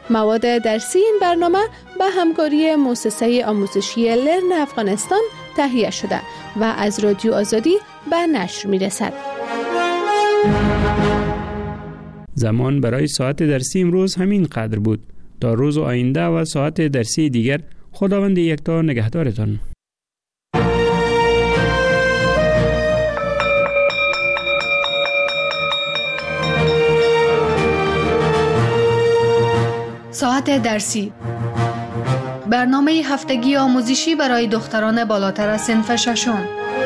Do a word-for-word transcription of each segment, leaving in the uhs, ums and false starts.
مواد درسی این برنامه به همکاری مؤسسه آموزشی لرن افغانستان تهیه شده و از رادیو آزادی به نشر می‌رسد. زمان برای ساعت درسی امروز همین قدر بود. تا روز آینده و ساعت درسی دیگر خداوند یکتا نگهدارتان. ساعت درسی، برنامه هفتگی آموزشی برای دختران بالاتر از صنف ششم.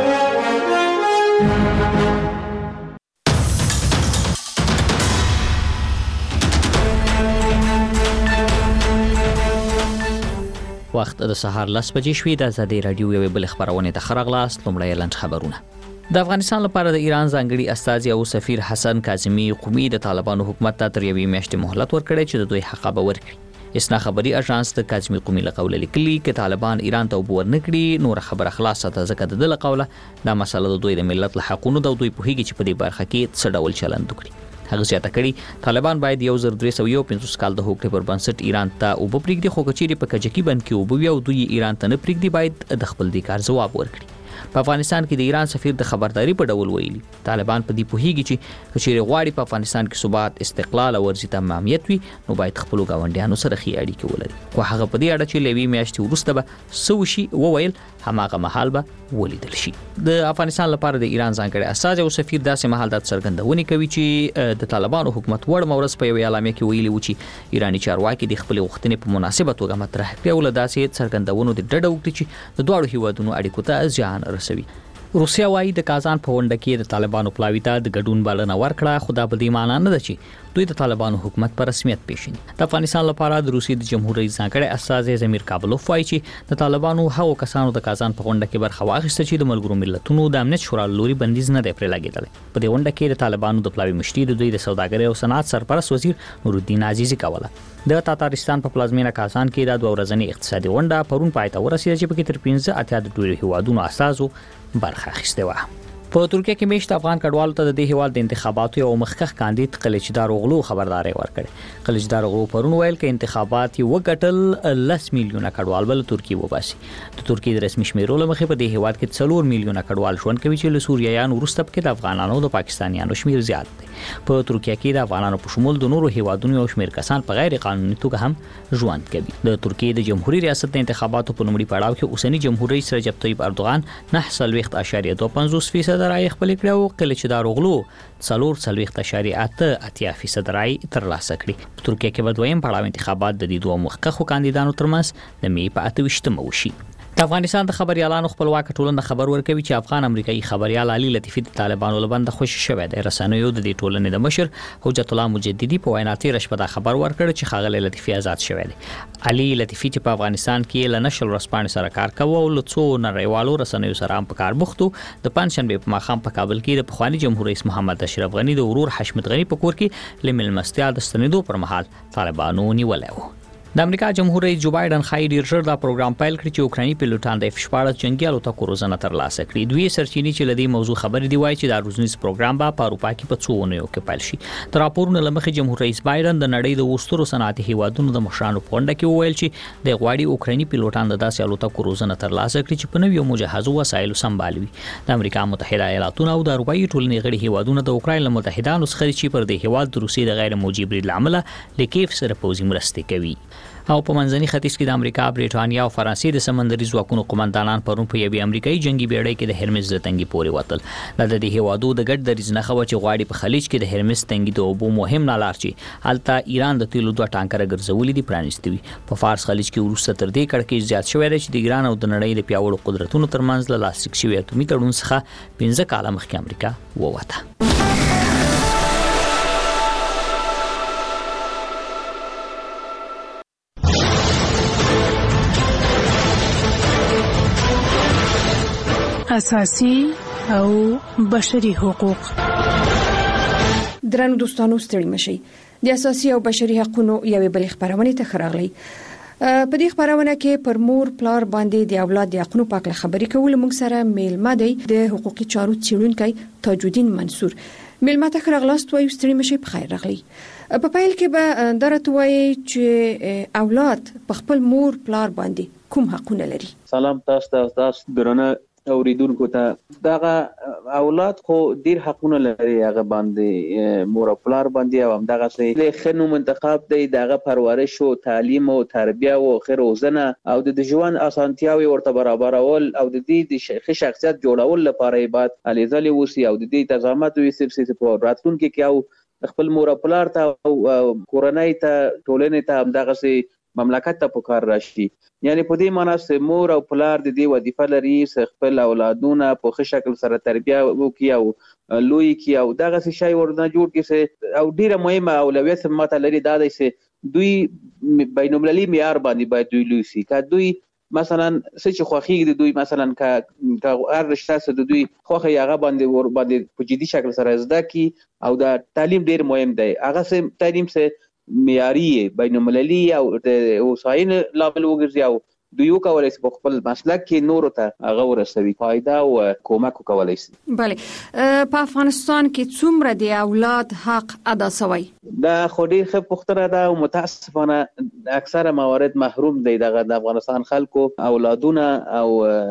وخت د سهار لس بجې شوې. د آزادۍ راډیو یوې بلې خپرونې ته ښه راغلاست. لومړی لنډ خبرونه. د افغانستان لپاره د ایران ځانګړي استازي او سفیر حسن کاظمي قومي د طالبانو حکومت ته تر یوې میاشتې مهلت ورکړی چې د دوی حق به ورکړي. اسنا خبري اژانس د کاظمي قومي له قوله لیکلي چې طالبان ایران ته وبور نکړي نور خبره خلاصه ده، ځکه د دله قوله دا مسله د دوی د ملت له حقونو د دوی په هیګي چې په دې برخه کې څه ډول چلند وکړي. هغه زیاته کړي طالبان باید یو زر درې سوه یو پنځوس کال د هوکړې پر بنسټ ایران ته اوبه پرېږدي، خو که چیرې په کجکي بند کې اوبه وي او دوی ایران ته نه پرېږدي باید د خپل دې کار ځواب ورکړي. په افغانستان کې د ایران سفیر د خبرداري په ډول ویلي طالبان په دې پوهیږي چې که چیرې غواړي په افغانستان کې ثبات، استقلال او ورزي تمامیت وي نو باید خپل ګاونډیانو سره ښې اړیکې ولري. خو هغه په دې اړه چې لوي میاشتې وروسته به سوشي وویل هماغه محل به ولیدل شي. د افغانستان لپاره د ایران ځانګړي استازي او سفیر داسې محل د څرګندونې کوي چې د طالبانو حکومت وړ مورس په یو اعلامیه کې ویلي و چې ایرانی چارواکي د خپل غوښتنې په مناسبه توګه مطرح کړي او له داسې څرګندونو د ډډه وکړي چې د دواړو هیوادونو اړیکو ته زیان رسوي. روسیا وايي د کازان په غونډه کې د طالبانو پلاوي ته د ګډون بلنه ورکړه، خو دا په دې معنی نه ده چې دوی د طالبانو حکومت پر رسمیت پیژني. د افغانستان لپاره د روسیې د جمهور رئیس ځانګړی استازی زمیر کابلوف وايي چې د طالبانو هغو کسانو د کازان په غونډه کې برخه واخیسته چې د ملګرو ملتونو د امنیت شورا لوري بندیز نه دی پرې لګېدلی. په دې غونډه کې د طالبانو د پلاوي مشري د دوی د سوداګرۍ او صنعت سرپرست وزیر نورالدین عزیزي کوله. د تاتارستان په پلازمینه کازان کې د دوه ورځنۍ اقتصادي غونډه پرون پای ته ورسېده چې پکې تر پنځه اتیا د ټولو هیوادونو استازو برخه اخیستې وه. په ترکیه کې میشت افغان کډوالو ته د دې هیواد د انتخاباتو یو مخکښ کاندید قلیچدار اوغلو خبرداري ورکړه. قلیچدار اوغلو پرون ویل چې انتخابات یې وګټل لس میلیونه کډوال بل ترکیه وباسي. د ترکیه د رسمي شمیرو له مخې په دې هیواد کې څلور میلیونه کډوال ژوند کوي چې له سوریایانو وروسته پکې د افغانانو او د پاکستانیانو شمیر زیات دی. په ترکیه کې د افغانانو په شمول د نورو هیوادونو یو شمیر کسان په غیر قانوني توګه هم ژوند کوي. د ترکیه د جمهوریت ریاست د انتخاباتو په لومړي پړاو کې اوسنی جمهور رئیس رجب طیب اردوغان نه څلوېښت اعشاریه دوه پنځوس فیصد رای خپل کړ او قلیچدار اوغلو څلور څلوېښت اعشاریه اته اتیا فیصد رای ترلاسه کړي. په ترکیه کې به دویم پړاو انتخابات د دې دوه مخکښو کاندیدانو ترمنځ د می په اته ویشتمه وشي. د افغانستان د خبريالانو خپلواک ټولنه خبر ورکوي چې افغان امریکایي خبريال علي لطیفي د طالبانو لبند خوشی شوی دی. رسنیو د دې ټولنې د مشر حجت الله مجددي په وینا تیر شپه خبر ورکړ چې ښاغلی لطیفي آزاد شوی دی. علي لطیفي چې په افغانستان کې له نشل رسپانې سره کار کوي او له څو نړیوالو رسنیو سره هم په کار بوختو د پنځشنبه په ماښام په کابل کې د پخوانی جمهور رئیس محمد اشرف غنی د ورور حشمت غنی په کور کې لمل مستیا د ستنېدو پر مهال طالبانو نیولای و. د امریکا جمهور رئیس جو بایدن خای ډیر ژر دا پروګرام پیل کړی چې اوکرایني پیلوټان د اف شپاړس جنگي الوتکو روزنه ترلاسه کړي. دوی سرچینې چې لدی موضوع خبرې دی وایي چې دا روزنیز پروګرام به په اروپا کې په څو اونیو کې پیل شي. تر راپورونو لمخې جمهور رئیس بایدن د نړۍ د وسترو صنعتي هیوادونو د مشرانو په غونډه کې وویل چې د غواړي اوکرایني پیلوټان د داسې الوتکو روزنه ترلاسه کړي چې په نویو مجهزو وسایلو سمبالوي. د امریکا متحده ایالاتونو او د اروپایي ټولنې غړي هیوادونو د اوکراین له متحدانو څخه چې پر د هیواد د روسیې د غیر موجب برید لامل لیکيف سره پوزي مرستې کوي. او په منځني ختیځ کې د امریکا، بریټانیا او فرانسې د سمندري ځواکونو قومندانان پرون په یوې امریکایي جنگي بیړۍ کې د هرمز د تنګي پورې وتل. دا د دې هیوادو د ګډ دریځ نه خو چې غواړي په خلیج کې د هرمز تنګي د اوبو مهم نالار چې الته ایران د تیلو دوه ټانکره ګرځولې دي پرانیستي وي. په فارس خلیج کې وروسته تر دې کړکېچ زیات شوی دی چې د ایران او د نړۍ د پیاوړو قدرتونو ترمنځ له لاسلیک شوی اتومي تړون څخه پنځه کاله مخکې امریکا ووته. اساسي او بشري حقوق. درنو دوستانو ستړي مشي. د اساسي او بشري حقوقو یوې بلې خبرونه ته خراغلي. په دې خبرونه کې پر مور پلار باندې د اولاد د حقوقو په اړه خبرې کول موږ سره میلمه دی د حقوقي چارو څېړونکی تاج الدین منصور. ملما ته راغلاست وایو ستړي مشي په خیر راغلی. په پایل کې به درته وایي چې اولاد په خپل مور پلار باندې کوم حقونه لري. سلام تاسو ته، تاسو درنه اوریدونکو ته. دغه اولاد خو ډیر حقونه لري هغه باندې مور او پلار باندې، او هم دغه څه خنو منتخب دی دغه پرورش او تعلیم او تربیه او خیر روزنه او د ژوند اسانتیاوي ورته برابرول او د دې د شخصیت جوړول لپاره بعد الیزالي وسی او د دې تضامت وي سر په راتلونکو کې او خپل مور او پلار ته او کورنۍ ته ټولنې ته هم دغه څه مملکت ته پکار راشي. یعنی په دې معنی چې مور او پلار د دې وظیفه لري چې خپل اولادونه په ښه شکل سره تربیه وکړي او لوی کړي او دغه څه شی ورنه جوړ کړي. او ډیره مهمه اولویت ماته لري دا دی چې دوی بین المللي معیار باندې باید دوی لوی شي. که دوی مثلا څه چې خوښي د دوی مثلا که هر رشته څه د دوی خوښي هغه باندې ور باندې په جدي شکل سره زده کی او دا تعلیم ډیر مهم دی. هغه څه تعلیم څه معیاري بین المللي او د وساین لابل وګرځي او دوی یو کولای شي په خپل مسلک کې نور ته هغه ورسوي فائدہ او کومک وکولای شي. بله په افغانستان کې څومره د اولاد حق ادا شوی؟ دا خو ډیر ښه پوښتنه ده او متاسفانه اکثره موارد محروم دي دغه د افغانستان خلکو اولادونه او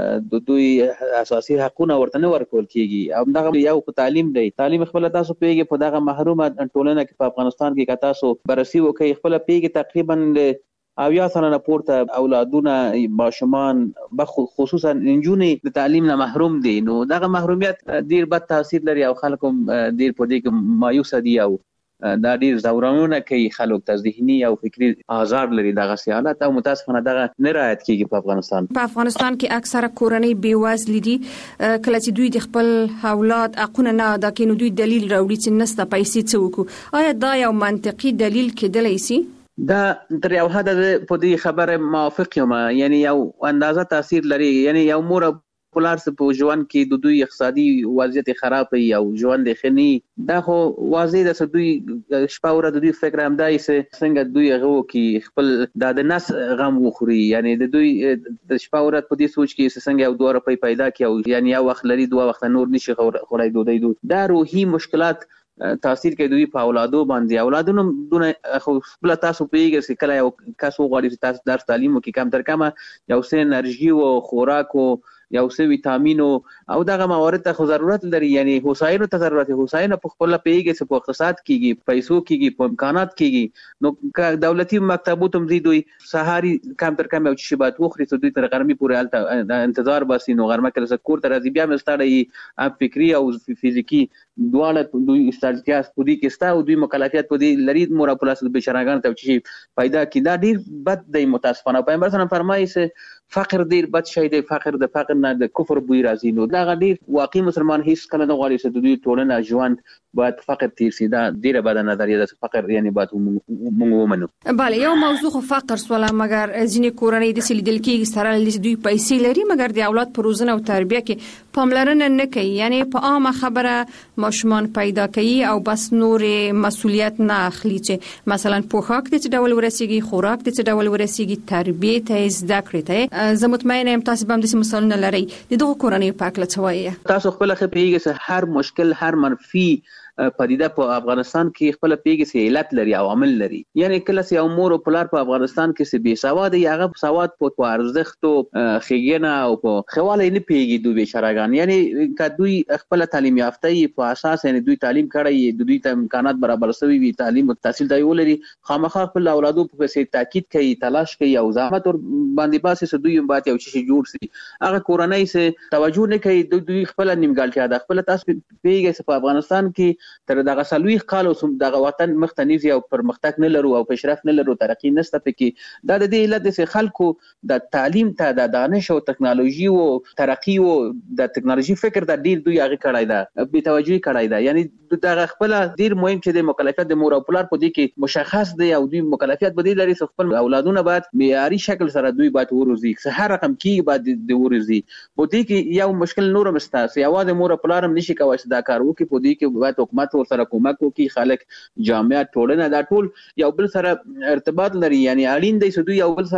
د دوی اساسي حقونه ورته نه ورکول کیږي. او دغه یو په تعلیم دی. تعلیم خپل تاسو پیږي په دغه محرومه ټولنه کې په افغانستان کې که تاسو بررسي وکړئ خپل پیږي تقریبا او یا سره پورته اولادونه ماشومان خصوصا انجونې د تعلیم نه محروم دي. نو دغه محرومیت ډیر بد تاثیر لري او خلکو ډیر په دې کې مایوس دي او دا ډیر زورونه کوي خلکو ته ذهني او فکری آزار لري دغه سیالات او متاسفانه دغه نه رعایت کیږي په افغانستان. په افغانستان کې اکثره کورنۍ بیوزل دي. کله چې دوی د خپل اولاد حقونه نه ادا کوي نو دوی دلیل راوړي چې نسته پیسې څه وکړو. آیا دا یو منطقي دلیل کېدلی شي؟ دا تر یو حد په دې خبره موافق یم. یعنی یو اندازه تاثیر لري. یعنی یو مور پلار څه په ژوند کې د دوی اقتصادي وضعیت خراب وي او ژوند خني دا خو واضح ده چې دوی شپه ورځ د دوی فکر هم دی چې څنګه دوی هغه کې خپل د نس غم وخوري. یعنی د دوی د شپه ورځ په دې سوچ کې څنګه یو دوه روپۍ پیدا کړي او یعنی یو وخت لري دوه وخت نور نشي خورای دوی دوی دا روحي مشکلات تاثیر کوي دوی په اولادو باندې. اولادونو دونه خو خپل تاسو پیږي چې کله یو کس وغواړي چې تاسو درس تعلیم وکړي کم تر کمه یو څه انرژي او خوراک او یو څه ویټامین او دغه موارد ته ضرورت لري. یعنی هوساینه ته ضرورت هوساینه په خپل پیږي چې په اقتصاد کېږي پیسو کېږي په امکانات کېږي. نو دولتي مکتبونو هم دوی سهاري کم تر کم یو شی بات وخوري چې دوی تر غرمې پورې الته انتظار باسي. نو غرمه کې کور ته راځي بیا مستړی ام فکری او فزیکی دواړه دوی استالتیاس په دې کې ستا او دوی مکلفیت په دې لري مور په لاس د بشراګان ته چې پیدا کی دا ډیر بد دی. متاسفانه پیغمبر صلی الله علیه وسلم فرمایي چې فقر ډیر بد شی دی. فقر د فقر نه د کفر بوی راځي. نو دا ډیر واقعي مسلمان هیڅ کله نه غواړي چې د دوی ټولنه ژوند باید فقر تیر سي. دا ډیره بد نظریه ده چې فقر یعنی باید موږ ومنو. بله یو موضوع خو فقر سواله مګر ځینې کورنۍ د سلیدل کې سره د دوی پیسې لري مګر د اولاد پر روزنه او تربیه کې پاملرنه نه کوي. یعنی په عامه خبره ماشومان پیدا کوي او بس نور مسؤلیت نه اخلي چې مثلا پوښاک د څه ډول ورسیږي خوراک د څه ډول ورسیږي تربیه ته زده کړې ته. زه مطمئنه یم تاسو به هم د مثالونه لرئ. د دغه کورنۍ په اړه څه وایي؟ تاسو خپل خبرېږئ چې هر مشکل هر منفي پدیده په افغانستان کې خپل پیږي چې علت لري او عامل لري. یعنی کله چې یو مور او پلار په افغانستان کې چې بې سواد یا هغه سواد په ارزښت او خېګنه او په خواله نه پیږي دوی بشراګان. یعنی که دوی خپل تعلیم یافته په اساس یعنی دوی تعلیم کړی دوی ته امکانات برابر شوي وي تعلیم او تحصیل دی ولري خامخا خپل اولادو په څیر تاکید کوي تلاش کوي او زحمت ور باندې باسي چې دوی باید یو شی جوړ شي. هغه کورنۍ چې توجه نه کوي دوی خپل نیمګړتیا ده. خپل تاسو پیږي په افغانستان کې تر دغه سلويخ کال او دغه وطن مختنیزي او پرمختګ نه لرو او پیشرفت نه لرو ترقی نشته پکې. دا د دې علت د خلکو د تعلیم ته د دانش او ټکنالوژي او ترقی او د ټکنالوژي فکر د ډیر دوی هغه کړای دا به توجه کړای دا. یعنی دغه خپل ډیر مهم چې د مکلفیت د مور او پلار په دې کې مشخص دی او دوی مکلفیت به دي لري چې خپل اولادونه باید معیاري شکل سره دوی باید وروزي چې هر رقم کې باید د وروزي. په دې کې یو مشکل نور مستاسي اواز مور او پلار هم نشي کوي چې دا کار وکړي. په دې کې باید حکومت سره کومک وکړي. خلک جامعه ټولنه دا ټول یو بل سره ارتباط لري. یعنی اړین دی چې دوی یو بل سره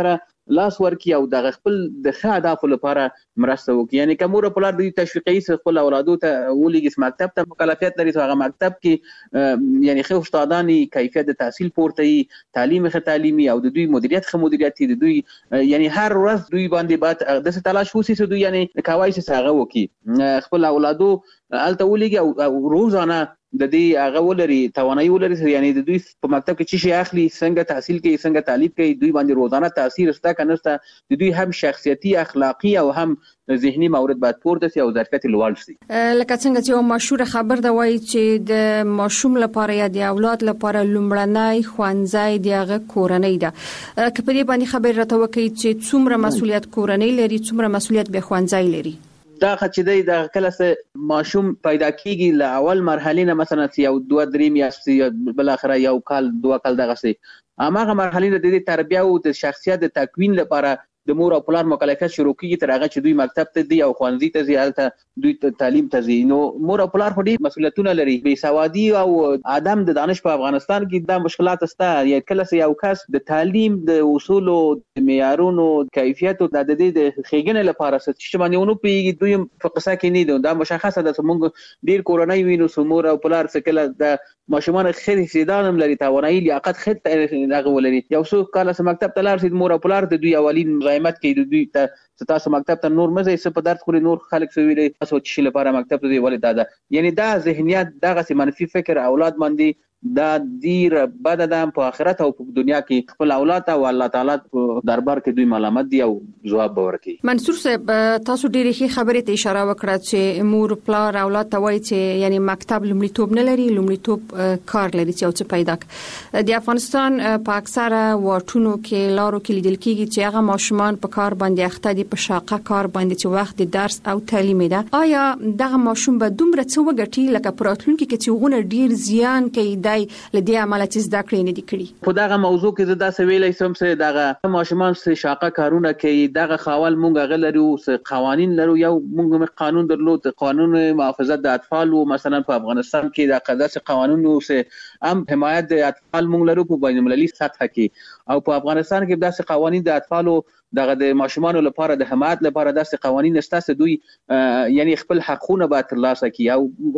لاس ورکي او د خپل د ښه اهدافو لپاره مرسته وکړي. یعنی که مور او پلار د تشویقي خپل اولادو ته ولېږي مکتب ته مکلفیت لري، هغه مکتب کې یعنی ښه استادان کیفیت د تحصیل پورته وي، تعلیم ښه تعلیمي او د دوی مدیریت ښه مدیریت د دوی یعنی هر ورځ دوی باندې بعد د تلاش وسی سو دوی یعنی کوي چې هغه وکړي خپل اولادو الته ولېږي او روزانه د دې هغه ولري توانایي ولري، یعنی د دوی په مکتب کې چې شي اخلي، څنګه تحصیل کوي، څنګه تعلیم کوي، دوی باندې روزانه تاثیر ستا کنهسته د دوی هم شخصیتي اخلاقی او هم ذهني مورد باید پورته سي او ظرفیت لوړ سي. لکه څنګه چې مشهور خبر دا وایي چې د ماشوم لپاره یا د اولاد لپاره لومړنی خوانځای دیغه کورنۍ ده. که په دې باندې خبر راته وکړي چې څومره مسولیت کورنۍ لري، څومره مسولیت به خوانځای لري؟ دا چې دی د کله سه ماشوم پیدا کیږي له اول مرحله نه مثلا یو دوه درې میاشتې بل اخره یو کال دوه کال دغه سي اماغه مرحله د دې تربیه او د شخصیت د تکوین لپاره د مور او پلار مکلفیت شروع کیږي تر هغه چې دوی مکتب ته دی او خوانځي ته ځي، البته دوی تعلیم ته ځي. نو مور او پلار په دې مسولیتونه لري. بې سوادي او عدم د دانش په افغانستان کې دا مشکلات سته. یا کله چې یو کس د تعلیم د اصول او د معیارونو کیفیت او د دې د خېګنې لپاره چې باندې ونو پیږي دوی په قصه کې نه دي. دا مشخصه ده چې موږ ډیر کورنۍ وینو چې مور او پلار څه کله د ماشومان خېر سیدانم لري، توانایي لیاقت خېر هغه ولري. یو څو کله چې مکتب ته لاړ شي مور او پلار د دوی اولین مزاحمت کوي، د دوی ته تاسو مکتب ته نور مزه څه په درد خوري، نور خلک څه ویلي تاسو چې لپاره مکتب ته دی ولې دا ده. یعنی دا ذهنیت دغه سي منفي فکر اولاد باندې دا ډیر بد ده په آخرت او په دنیا کې. خپل اولاد او الله تعالی په دربار کې دوی ملامت دي او جواب ورکړي. منصور صاحب تاسو ډیره ښه خبره ته اشاره وکړه چې مور پلار اولاد ته وایي چې یعنی مکتب لومړیتوب نه لري، لومړیتوب کار لري چې او څه پیدا کړي. د افغانستان په اکثره واټونو کې لارو کې لیدل کېږي چې هغه ماشومان په کار باندې اخته دي، په شاقه کار باندې چې وخت د درس او تعلیم ده. آیا دغه ماشوم به دومره څه وګټي لکه پراتلونکي کې چې غونه ډیر زیان کوي د لدې عمله چې زده کړې نه دي کړې؟ په دغه موضوع کې زه دا سویلې سم چې دغه ماشومان چې شاقه کارونه کوي دغه خاول مونږ غلرو قوانین لرو. یو مونږ قانون درلود، قانون محافظت د اطفال، مثلا په افغانستان کې د قضاس قانون او هم حمایت د اطفال مونږ لرو په بین المللي سطح کې، او په افغانستان کې داسې قوانین د اطفالو دغه د ماشومان لپاره د حمایت لپاره داسې قوانین شته دوی یعنی خپل حقونه به ترلاسه کړي.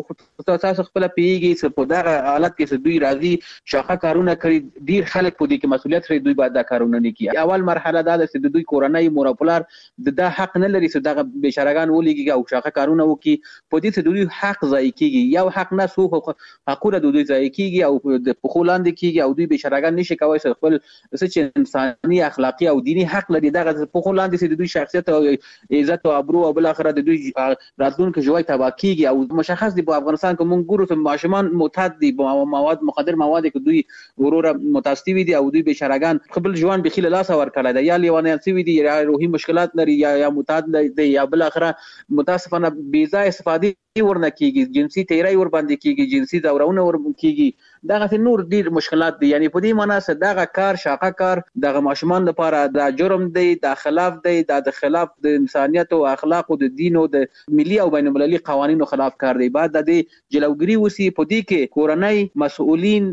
او تاسو خپل پیږي چې په دغه حالت کې دوی راځي شاخه کارونه کوي، ډیر خلک په دې کې مسولیت لري، دوی باید دا کارونه نه کوي. اول مرحله دا ده چې دوی کورنۍ مور او پلار د دا حق نه لري چې دغه بشرګان ولېږي او شاخه کارونه وکړي. په دې چې دوی حق ضایع کیږي، یو حق نه سو حقونه دوی ضایع کیږي او د پخولاند کیږي او دوی بشرګان نشي کوي چې خپل چې انساني اخلاقی او دینی حق لري دغه په خولاندې چې د دوی شخصیت او عزت او ابرو او بل اخره د دوی راتلونکي ژوند تباہ کیږي. او مشخص دی په افغانستان کې مونږ ګورو چې ماشومان معتاد دي، مواد مخدر مواد کې دوی وروره متاسفي دي او دوی بشرګان خپل ژوند بخیل لاس ور کړل دي، یا لیوانه سوي دي، یا روحي مشکلات لري، یا یا معتاد دي، یا بل اخره متاسفانه بې ځای استفادې ورنه کیږي، جنسي تیرای ور باندې کیږي، جنسي دورونه ور کیږي. دغه نور ډیر مشکلات دي. یعنی په دې معنی چې دغه کار شاقه کار دغه ماشومان لپاره د جرم دی، د خلاف دی، د خلاف د انسانیت او اخلاق او د دین او د ملي او بین المللي قوانینو خلاف کار دی. بعد د جلوګری وسی په دې کې کورنۍ مسؤلین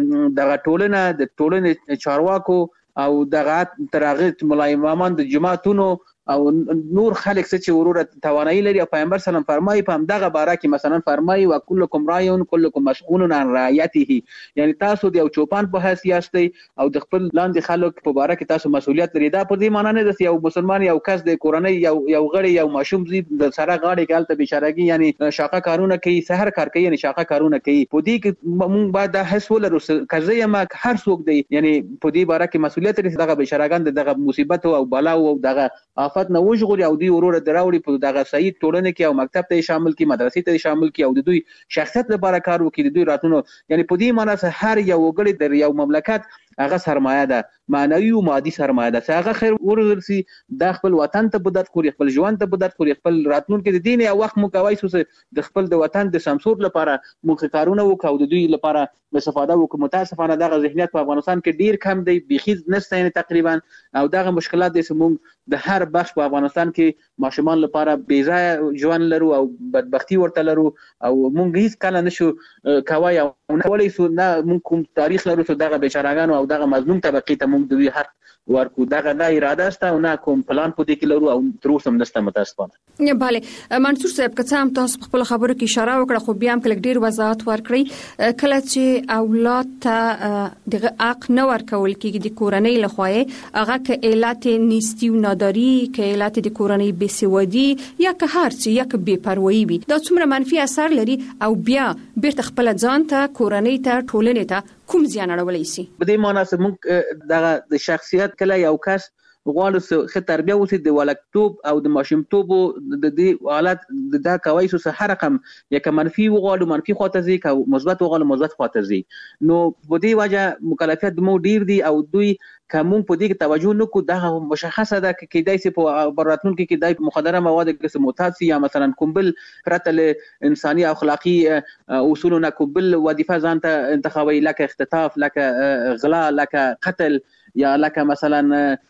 دغه ټولنه د ټولنې چارواکو او دغه ترغه ملای امامان د جماعتونو او نور خلک چې وروره توانایي لري. او پیغمبر سلام فرمایي په همدغه باره کې مثلا فرمایي وکلکم راعون کلکم مسئول عن رعیته، یعنی تاسو د یو چوپان په حیثیت دی او د خپل لاندې خلک په باره کې تاسو مسؤلیت لري. دا په دې معنی نه ده یو مسلمان یو کس د کورنۍ یو یو غړی یو ماشوم زی د سره غاړي کې الته بشرګي یعنی شاقه کارونه کوي، سحر کار کوي، یعنی شاقه کارونه کوي. په دې کې موږ باید د حس ولرو کزه یم هر څوک دی یعنی په دې باره کې مسؤلیت لري. دغه بشرګان دغه مصیبت او بلا او دغه آفت نه وژغوري او دوی وروره دراوړي په دغه صحیح ټولنه کې او مکتب ته شامل کی، مدرسې ته شامل کی او د دوی شخصیت لپاره کار وکړي، د دوی راتلونو. یعنی په دې معنی چې هر یو وګړي د یو مملکت هغه سرمایه ده، معنوي او مادي سرمایه ده. چې هغه خیر ورسي د خپل وطن ته بدت خوري، خپل ژوند ته بدت خوري، خپل راتلونکي د دین او وخت مو کوي چې د خپل د وطن د سمسور لپاره مخ کارونه وکاو د دوی لپاره استفاده وکړو. متاسفانه دغه ذهنیت په افغانستان کې ډیر کم دی، بيخي نشته یعنی تقریبا. او دغه مشکلات د سمون د هر بخش په افغانستان کې ماشومان لپاره بې ځای ژوند لرو او بدبختی ورته لرو او مونږ هیڅ کله نشو کوي او نه ولې سو نه مونږ کوم تاریخ لرو چې دغه بشرګان او او دغه مظلوم طبقه ته موږ د دوی حق ورکو. دغه نه اراده است او نه کوم پلان په دې کې لرو او تر اوسه هم نشته متاسفانه. بله منصور صاحب که څه هم تاسو په خپل خبرو کې اشاره وکړه خو بیا هم کله ډیر وضاحت ورکړئ کله چې اولاد ته د حق نه ورکول کېږي د کورنۍ لخوا هغه که علت نیستی و ناداری که علت د کورنۍ بېسوادي یا که هر څه یا که بېپروایي وي دا څومره منفي اثر لري او بیا بیرته خپل ځان ته کورنۍ ته ټولنې ته کوم زیان اړولی شي. په دې معنی چې موږ دغه د شخصیت کله یو کس غواړو چې ښه تربیه وشي د ولکتوب او د ماشومتوب د دې حالت د دا کوي چې هر رقم یا که منفي وغواړو منفي خواته ځي که مثبت وغواړو مثبت خواته ځي. نو په دې وجه مکلفیت مو ډیر دي او دوی که مونږ په دې کې توجه نکړو دغه مشخصه ده که کېدای شي په راتلونکي کې د مخدره مواد کې معتاد شي یا مثلا کوم بل پرته له انساني او اخلاقي اصولو نه کوم بل وظیفه ځان ته انتخابوي لکه اختطاف لکه غلا لکه قتل یا لکه مثلا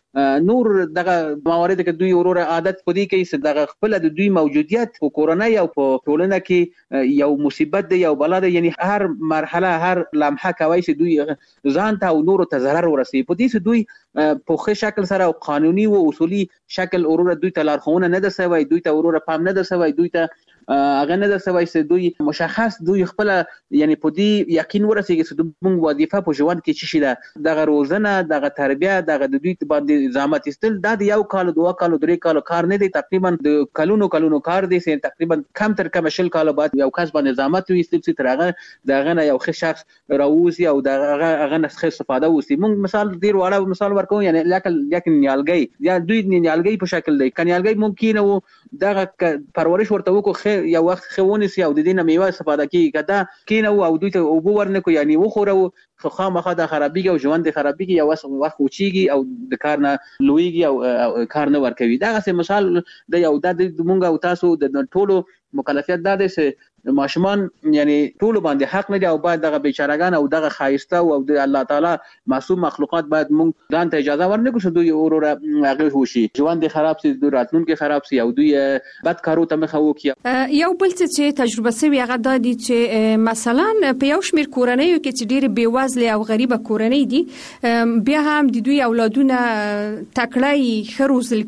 نور دغه موارد کې دوی ورور عادت پدې کوي چې دغه خپل د دوی موجودیت په کورنۍ او په ټولنه کې یو مصیبت دی یو بلا دی. یعنی هر مرحله هر لمحه کوي چې دوی ځان ته او نور ته ضرر ورسي. په دې چې دوی په ښه شکل سره او قانوني او اصولي شکل ورور دوی ته لارښوونه نه ده سوی دوی ته ورور پام نه ده سوی دوی ته هغه نه ده سوی چې دوی مشخص دوی خپل یعنی په دې یقین ورسېږي چې موږ وظیفه په ژوند کې څه شي ده دغه روزنه دغه تربیه دغه د دوی باندې زحمت ایستل دا د یو کال دوه کال درې کال کار نه دی تقریبا د کلونو کلونو کار دی چې تقریبا کم تر کم شل کال بعد یو کس باندې زحمت ویستل چې تر هغه دغه نه یو ښه شخص راوځي او دغه هغه نه ښه استفاده وسی. موږ مثال ډیر وړه مثال ورکوم یعنی لکه لکه نیالګي یا دوی نیالګي په شکل دی کنيالګي ممکن وو دغه پرورش ورته وکړو یو وخت خونی سي او د دې نه میوه استفاده کیږي کدا کینه او دوی ته اوبو ورنکو یعنی وخورو خو خامخا د خرابېږي او ژوند خرابېږي او وخت وچیږي او د کار نه لویږي او کار نه ورکوي. دا څه مثال د یو د مونږ او تاسو د ټولو مکلفیت دا دی چې ماشومان یعنی ټول باندې حق نه دی او باید دغه بیچارهګان او دغه خایسته او د الله تعالی معصوم مخلوقات باید مونږ ځان ته اجازه ورنکړو چې دوی اورور هغه وشي ژوند خراب سي دوی راتلونکي خراب سي او دوی بد کارو ته مخه وکړي. یو بل څه تجربه سوي هغه د دې چې مثلا په یو شمیر کورنۍ کې چې ډېر بیوزله او غریبه کورنۍ دي بیا هم د دوی اولادونه تکړه خروزل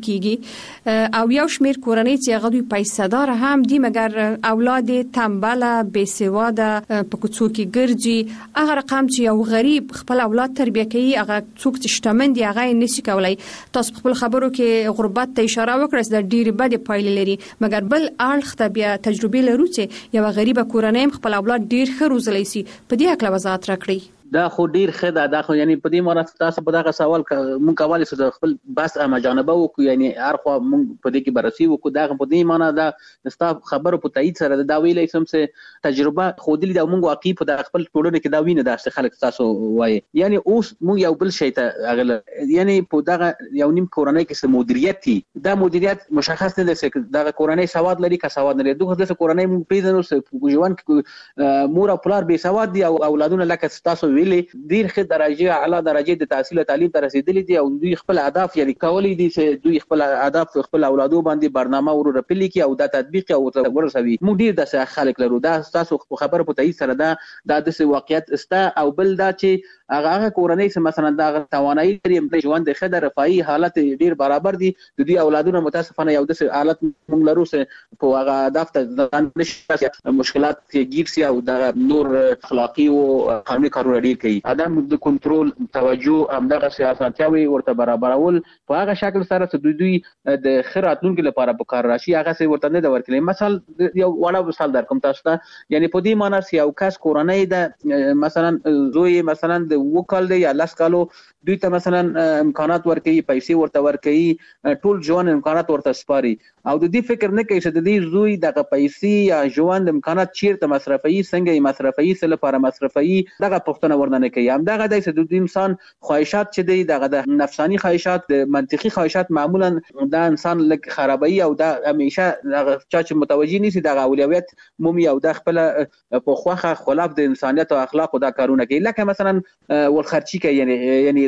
کیږي او یو شمیر کورنۍ چې هغه دوی پیسې هم دي مګر اولاد تنبله بېسواده په کوڅو کې ګرځي هغه رقم چې یو غریب خپل اولاد تربیه کوي هغه څوک چې شتمن دي هغه نشي کولای. تاسو خپل خبرو کې غربت ته اشاره وکړه د ډېر بد پایلې لري مګر بل اړخ ته بیا تجربه لرو چې یو غریب کورنۍ خپل اولاد ډېر ښه روزلی سي. په دې اړه وضاحت راکړئ. دا خو ډیر ښه ده دا خو یعنی په دې معنی تاسو په دغه سوال مونږ کولای شو خپل بس امه جانبه وکړو یعنی هر خو مونږ په دې کې بررسي وکړو دا په دې معنی دا ستاسو خبرو په تایید سره دا ویلې سم چې تجربه خو دې دا مونږ واقعي په خپل ټولنه کې دا وینه دا چې خلک تاسو وایي یعنی اوس مونږ یو بل شی ته اغله یعنی په دغه یو نیم کورنۍ کې مدیریت دي دا مدیریت مشخص نه دی چې دغه کورنۍ سواد لري که سواد نه لري دغه د کورنۍ مونږ پیژنو چې ژوند کې مور او پلار به سواد دي او اولادونه لکه تاسو ویلې ډیر ښه درجه اعلی درجه د تحصیل او تعلیم ته رسیدلي دي او دوی خپل اهداف یعنی کولی دي چې دوی خپل اهداف خپل اولادو باندې برنامه ورو پلي کی او د تطبیق او ورسوي. موږ ډیر د خلک لرو دا تاسو خبر په تایید سره دا د واقعیت استا او بل دا چې هغه کورنۍ چې مثلا دا توانایي لري ژوند د خدای رفاهي حالت ډیر برابر دي د دوی اولادونه متاسفانه یو د حالت موږ لرو چې په هغه اهداف ته نشي مشکلات کې گیر سي او د نور اخلاقی او قانوني کارونه ډیر کوي. ادم د کنټرول توجه همدغه سیاستیاوي ورته برابرول په هغه شکل سره چې دوی دوی د خیراتونکو لپاره په کار راشي هغه څه ورته نه د ورکړي. مثال یو وړه مثال درکوم تاسو ته یعنی په دې معنی چې یو کس کورنۍ د مثلا زوی مثلا د وکال دی یا لاس کالو دوی ته مثلا امکانات ورکړي پیسې ورته ورکړي ټول ژوند امکانات ورته سپاري او د دې فکر نه کوي چې د دې زوی دغه پیسې یا ژوند امکانات چیرته مصرفي څنګه یې مصرفي څه لپاره مصرفي دغه پوښتنه ورننه کوي. هم دغه د د انسان خواهشات چې دی دغه د نفسانی خواهشات د منطقي خواهشات معمولا د انسان لک خرابوي او د همیشه دغه چا چې متوجي نشي دغه اولویت مومي او د خپل په خوخه خلاف د انسانیت او اخلاق او د کارونه کوي لکه مثلا ول خرچي کوي یعنی یعنی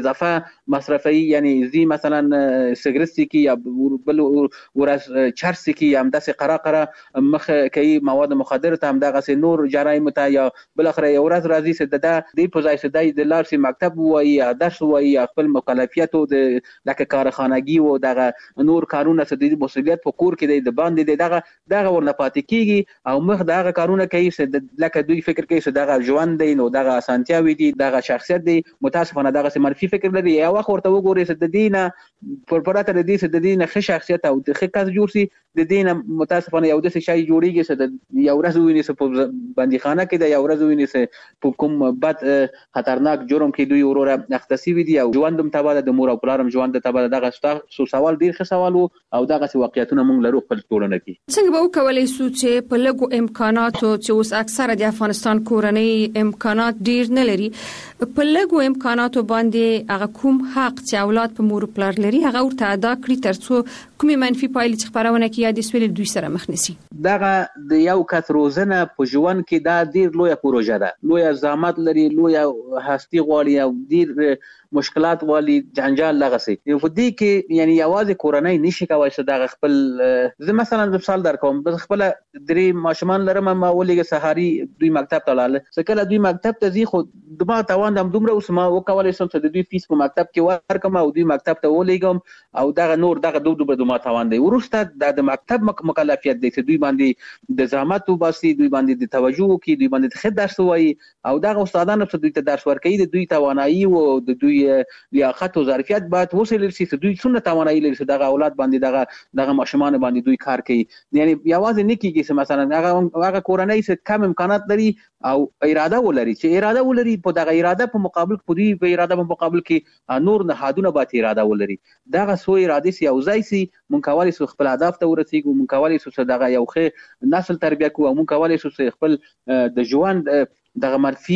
اضافه مصرفي یعنی زی مثلا سیګریټ کی یا بل ورس چرس کی هم داسې قرا قرا مخ کوي مواد مخدر ته هم دغه نور جرایم ته یا بل اخر یو ورځ راځي چې د دې په ځای چې د لارسي مکتب وایي یا درس وایي خپل مکلفیتو د لکه کارخانګي او دغه نور کارونه چې د مسؤلیت په کور کې د باندې دغه دغه ورنه پاتې کیږي او مخ دغه کارونه کوي چې لکه دوی فکر کوي چې دغه ژوند دی نو دغه اسانتیاوي دي دغه شخصیت دی متاسفانه دغه منفي فکر لري یا وخت ورته وګوري چې د دینه پر پراته د دې د دینه ښه شخصیت او د ښه کس جوړ سي د دینه متاسفانه یو د څه شي جوړیږي چې د یو ورځ ویني چې په بندیخانه کې د یو ورځ ویني چې په کوم بد خطرناک جرم کې دوی وروره اختصاصي وي او ژوندم تباله د مور او پلارم ژوند تباله دغه سو سوال ډیر ښه سوال او دغه واقعیتونه موږ لرو خپل ټولنه کې څنګه به وکولای شو چې په لږو امکاناتو چې اوس اکثره د افغانستان کورنۍ امکانات ډیر نه لري په لږو امکاناتو باندې هغه کوم حق چې اولاد په مور او پلار لري هغه ورته ادا کړی ترڅو کومي منفي پایلې چې خبرونه کوي د سویل دوی سره مخ نشي. دغه د یو کس روزنه په ژوند کې دا ډیر لوی پروژه ده لوی زحمت لري لوی هستی غواړي او ډیر مشکلات والی جنجال لغسي په دې کې یعنی یوازې کورنۍ نشي کولای چې دا خپل زه مثلا مثال درکوم بس خپل درې ماشومان لرم ما ولې سهاري دوی مکتب ته لاله څکه دوی مکتب ته ځي خو دما توان دم دومره اوس ما وکولای سم چې دوی فیس په مکتب کې ورکم او دوی مکتب ته ولېګم او دا نور دغه دوه دوه دما توان دی ورسته د مکتب مکلفیت دی چې دوی باندې د زحمت وباسي دوی باندې د توجه کوي دوی باندې خد درس وایي او دغه استادانو چې دوی ته درس ورکوي د دوی توانایي او د دوی لیاقت او ظرفیت باید وسیل شي چې دوی څونه توانایي لري چې دغه اولاد باندې دغه دغه ماشومان باندې دوی کار کوي یعنی یوازې نه کیږي چې مثلا هغه هغه کورنۍ چې کم امکانات لري او اراده ولري چې اراده ولري په دغه اراده په مقابل په دوی په اراده په مقابل کې نور نهادونه باید اراده ولري دغه سو اراده سي او ځای سي مونږ کولای شو خپل اهداف ته ورسېږو مونږ کولای شو دغه یو ښه نسل تربیه کوو مونږ کولای شو خپل د ژوند دغه منفي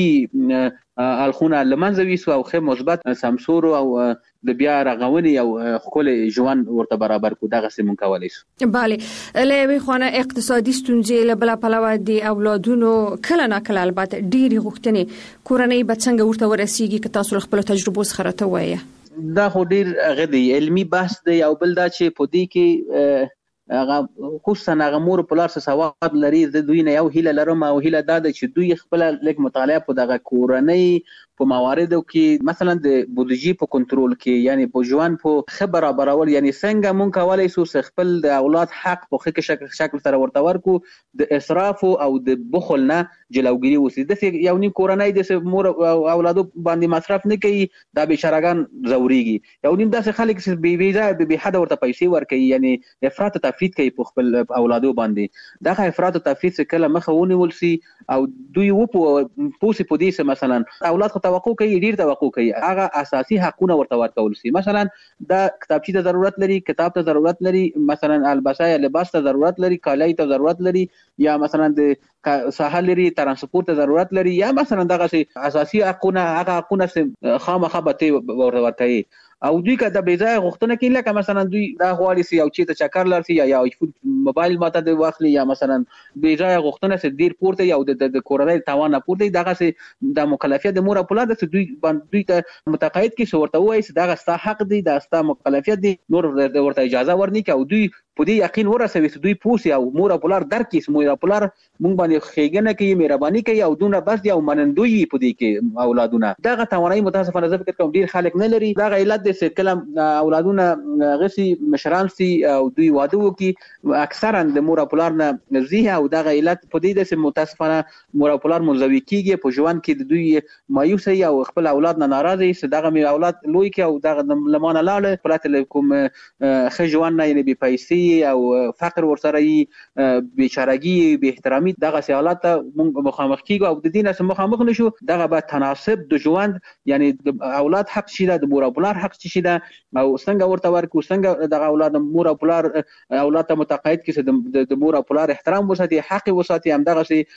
الخونه لمنځه ویسو او خې مثبت سمسور او د بیا رغونې او خپل ژوند ورته برابر کو دغه سیمون کولای شو. bale لوي خونه اقتصادي ستونزې له بل پلوه دي اولادونو کله نه کله البته ډېری غوښتنې کورنۍ به څنګه ورته ورسیږي که تاسو خپل تجربه سره ته وایي دا خو ډېر غدي علمي بحث دی او بل دا چې په دې کې هغه خصوصا هغه مور په لار څه سواد لري د دوی نه یو هیله لرم او هیله دا ده چې دوی خپل لیک مطالعه په دغه کورنۍ په مواردو کې مثلا د بودیجې په کنټرول کې یعنی په ژوند په خبره برابر یعنی څنګه مونږ کولای شو خپل د اولاد حق په ښه شکل شکل سره ورته ورکو د اسراف او د بخل نه جلوګیری وسی د یو نیم کورنۍ د مور اولادو باندې مصرف نه کوي دا بشرګان زوريږي یو نیم داسې خلک چې بي ویزا به حد ورته پیسې ورکوي یعنی افراط تفرید کوي په خپل اولادو باندې دا افراط تفرید کله مخه ونیول سي او دوی و په پوسې په دې مثلا اولاد توقع کوي ډیر توقع کوي هغه اساسي حقونه ورته ورکول شي مثلا دا کتابچې ته ضرورت لري کتاب ته ضرورت لري مثلا البسه یا لباس ته ضرورت لري کالای ته ضرورت لري یا مثلا د ساحل لري ترانسپورت ته ضرورت لري یا مثلا دغه اساسي حقونه هغه حقونه خامخا به ورته ورکوي او دوی که د بیځای غوښتنه کوي لکه مثلا دوی دا غواړي چې یو چی ته چکر لرسي یا یو موبایل ماته د واخلي یا مثلا بیځای غوښتنه چې ډیر پورته یو د کورنۍ توان پورته دغه چې د مکلفیت د مور په لاره چې دوی باندې دوی ته متقاعد کې شو ورته وایي چې دغه ستا حق دی دا ستا مکلفیت دی نور ورته اجازه ورني کې او دوی په دې یقین ورسوي چې دوی پوسی او مور په لار درکې مور په لار مونږ باندې خېګنه کوي مهرباني کوي او دونه بس دی او منندوی په دې کې اولادونه دغه توانایي متاسفانه زه فکر کوم ډیر خلک نه لري دغه علت د کلم اولادونه غسي مشران سي او دوی واده وکي اکثرا د مور په لار نه زیه او دغه علت په دې د متاسفانه مور په لار منځوي کیږي په ژوند کې د دوی مایوس او خپل اولاد نه ناراضي چې دغه می اولاد لوی کې او دغه لمانه لاله پرته کوم ښه ژوند نه یې بي پیسې او فقر ورسره یې بیچارهګي به احترامي دغه سیالات موږ مخامخ کیږو او د دې نه مخامخ نشو دغه به تناسب د ژوند یعنی د اولاد حق شي د مور په لار حق شي دا او څنګه ورته ورکو څنګه دغه اولاد مور او پلار اولاد ته متقاعد کړي د مور او پلار احترام وساتي حق وساتي هم دغه سي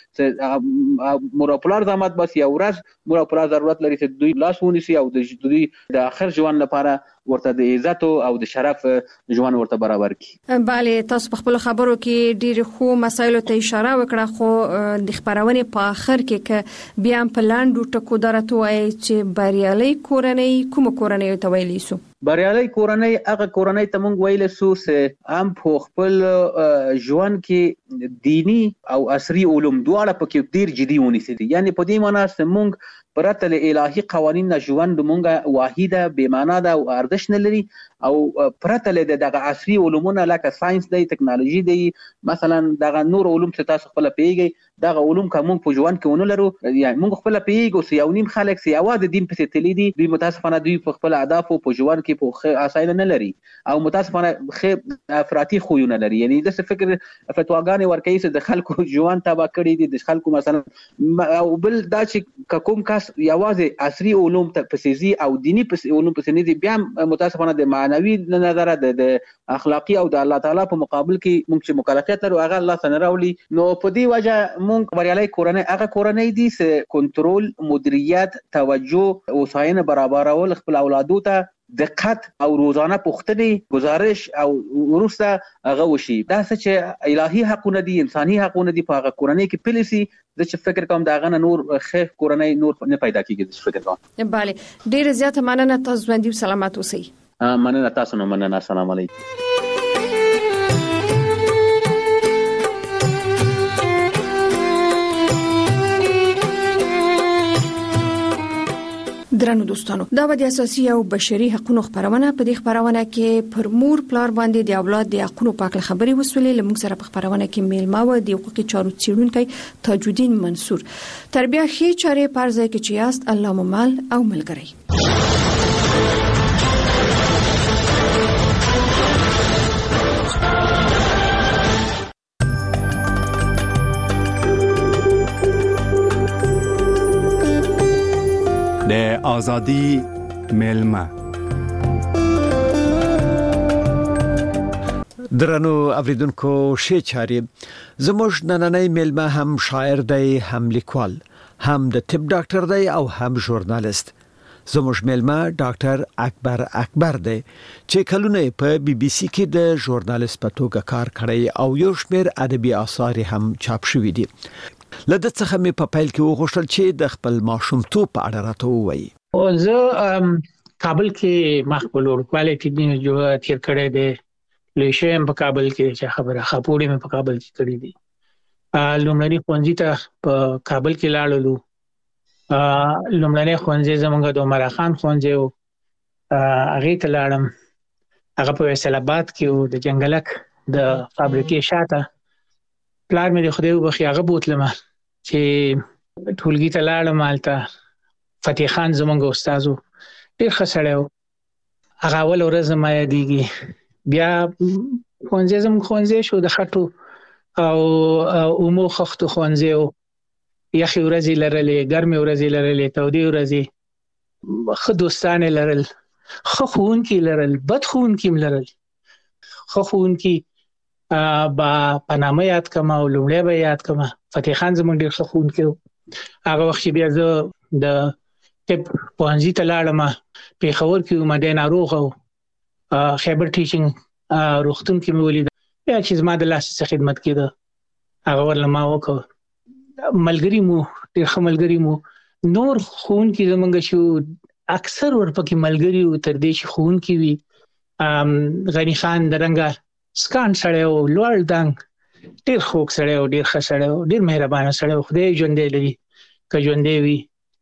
مور او پلار زحمت بس یو ورځ مور او پلار ضرورت لري چې دوی لاس ونیسي او د دوی د اخر ژوند لپاره ورته د عزت او د شرف ژوند ورته برابر کړي. bale تاسو په خپل خبرو کې ډیر خو مسایلو ته اشاره وکړه، خو د خبرونې په اخر کې ک بیا په لاندو ټکو درته وایي چې بریالي کورنۍ کوم کورنۍ ته ویلی سو؟ بریالي کورنۍ هغه کورنۍ ته مونږ ویل سو چې هم په خپل ژوند کې دینی او عصري علوم دواړه پکې ډیر جدي ونیسي دي. یعنی په دې معنی چې مونږ پرته له الهي قوانین نه ژوند مونږه واحده بې معنا ده او ارزښت نه لري، او پرته له دغه عصري علومونه لکه ساينس دی، ټکنالوژي دی، مثلا دغه نور علوم چې تاسو خپل پیږئ دغه علوم کوم په ژوند کې ونه لرو. یعنی مونږ خپل پیږو چې یو نیم خلک سي اواز د دین په تللی دي، دوی متاسفانه دوی په خپل اهداف او په ژوند کې په اساینه نه لري او متاسفانه خې افراطي خوونه لري. یعنی د څه فکر فتواګانې ورکوي چې د خلکو ژوند تبا کړی دي، د خلکو مثلا او بل دا چې کوم کس یوازې عصري علوم ته پسېزي او دینی علوم پسې نه دي، بیا متاسفانه د معنوي نظر د اخلاقی او د الله تعالی په مقابل کې موږ چې مکلفیت لرو هغه الله څخه راولي. نو په دې وجه موږ بریالي کورنۍ هغه کورنۍ دي چې کنټرول، مدیریت، توجه او ساين برابرول خپل اولادو ته دقت او روزانه پوښتنې، گزارش او ورسته هغه وشي. دا چې الهي حقونه دي، انساني حقونه دي، په هغه کورنۍ کې پلیسي د چې فکر کوم دا غنه نور خیر کورنۍ نور نه پیدا کیږي. د فکر کوم bale ډیر زیات مننه، تاسو باندې سلامات اوسئ. مننه تاسو نو مننه. السلام علیکم. درنو دوستانو، دا د اساسي او بشري حقوقو خبرونه په دې خبرونه کې پر مور پلار باندې د اولاد د حقوقو په اړه خبري وسولې. لمونږ سره په خبرونه کې میلمه و د حقوقي چارو څیړونکي تاجودین منصور. تربیه خې چارې پرځای کې چې یاست الله ممال او ملګری. د آزادی میلمه. درنو اوریدونکو شه چاري، زموږ نننۍ میلمه هم شاعر دی، هم لیکوال، هم د طب ډاکټر دی او هم ژورنالیست. زموږ میلمه ډاکټر اکبر اکبر دی چې کلونه په بي بي سي کې د ژورنالیست په توګه کار کړی او یو شمېر ادبي آثار هم چاپ شوي دي. لدې څخه مې په پیل کې وغوښتل چې د خپل ماشومتوب په اړه راته ووایي. او زه کابل کې مخبل ورکواله کې جو تیر کړی دی، لښیم په کابل کې چې خبره خپوړې مې په کابل کې کړې دي. لومړني ښوونځي ته په کابل کې لاړلو. لومړني ښوونځي زمونږ د عمر خان ښوونځي او هغه ته لاړم. هغه په فیصل آباد کې او د جنگلک د فابریکې شاته. پلار مې د خدای وبخښي هغه بوتلم چې ټولګي ته لاړم. هلته فتح خان زمونږ استادو ډېر ښه سړی و. هغه اول ورځ ما یادېږي. بیا ښوونځی زموږ ښوونځی شو د خټو او اومو خښتو ښوونځی و. یخې ورځې لرلې، ګرمې ورځې لرلې، تودې ورځې، ښه دوستان یې لرل، ښه ښوونکي لرل، بد ښوونکي هم لرل. ښه ښوونکي با په نامه یاد کما او لومړی به یاد کما. فتح خان زموږ ډېر ښه ښوونکی و. هغه وخت چې بیا زه د طب پوهنځي ته لاړم، پېښور کې وم، دی ناروغه و. خیبر ټیچینګ روغتون کې مې ولید. بیا چې زما د لاس څخه خدمت کېده هغه ورله ما وکړ. ملګري مو ډېر ښه ملګري مو. نور ښوونکي زموږ شو اکثر ورپکې ملګري و تر دې چې ښوونکي وي. غني خان د رنګه سکان سړی و، لوړ دنګ، ډېر خوږ سړی و، ډېر ښه سړی و، ډېر مهربانه سړی و. خدای ژوندی لري که ژوندی وي.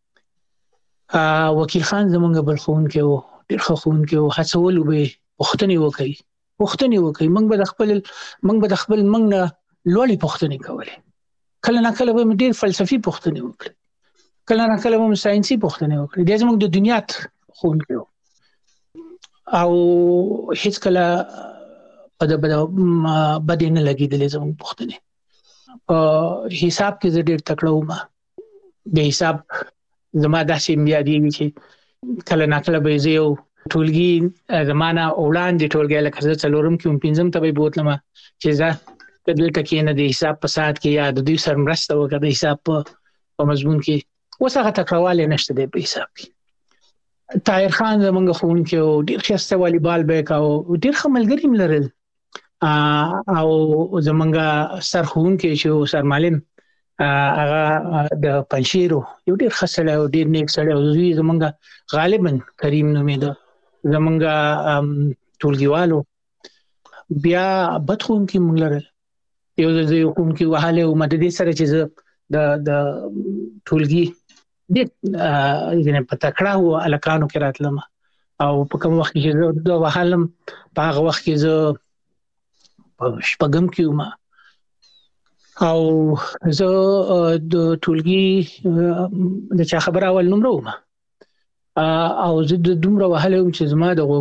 وکیل خان زموږ بل ښوونکی و، ډېر ښه ښوونکی و. هڅولو به یې پوښتنې وکړي پوښتنې وکړي موږ به د خپل موږ به د خپل موږ نه لوړې پوښتنې کولې. کله نه کله به موږ ډېر فلسفي پوښتنې وکړي، کله نه کله به موږ ساينسي پوښتنې وکړي. دا زموږ د دنیا ښوونکی و او هیڅ کله په د بدې نه لګېدلې زموږ پوښتنې. په حساب کې زه ډېر تکړه وم. د حساب زما داسې یادېږي چې کله نه کله به زه یو ټولګي زمانه وړاندې ټولګي لکه زه څلورم کې وم پنځم ته به یې بوتلم چې زه دلته کښېنه د حساب په ساعت کې یا د دوی سره مرسته وکړه د حساب په مضمون کې. اوس هغه تکړهوالی نشته دی په حساب کې. طاهر خان زمونږ خون کې او ډیر خسته والیبال به کاو ډیر خملګری ملرل او زمونږ سر خون کې شو سر معلم هغه د پنځیرو یو ډیر خسته او ډیر نیک سره او زمونږ غالبا کریم نومې ده زمونږ ټولګیوالو بیا بدخون کې مونږ لرل یو د یو کوم کې وهاله او مدد سره چې د د ټولګي د یعنی په تکړه او الکانو کې راتلم او په کوم وخت کې د وهالم په هغه وخت کې زه شپږم کې وم او زه د ټولګي د چا خبر اول نمبر وم او زه د دومره وهاله چې زما د